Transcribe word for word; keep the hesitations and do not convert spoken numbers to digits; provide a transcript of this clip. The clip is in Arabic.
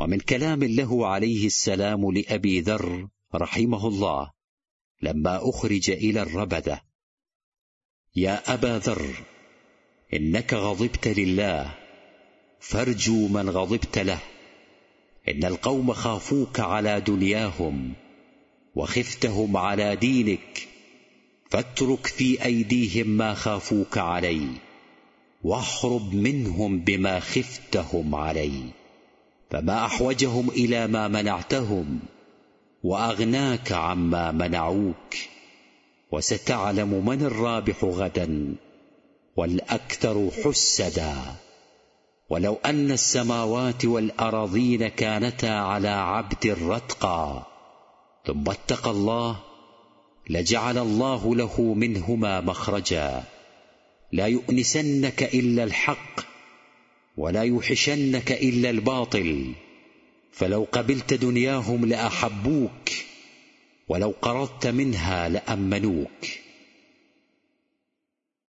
ومن كلام له عليه السلام لأبي ذر رحمه الله لما أخرج إلى الربذة: يا أبا ذر، إنك غضبت لله فارجو من غضبت له. إن القوم خافوك على دنياهم وخفتهم على دينك، فاترك في أيديهم ما خافوك عليه، واحرب منهم بما خفتهم عليه، فما أحوجهم إلى ما منعتهم وأغناك عما منعوك. وستعلم من الرابح غدا والأكثر حسدا. ولو أن السماوات والأراضين كانتا على عبد رتقا ثم اتقى الله لجعل الله له منهما مخرجا. لا يؤنسنك إلا الحق ولا يوحشنك إلا الباطل. فلو قبلت دنياهم لأحبوك، ولو قرضت منها لأمنوك.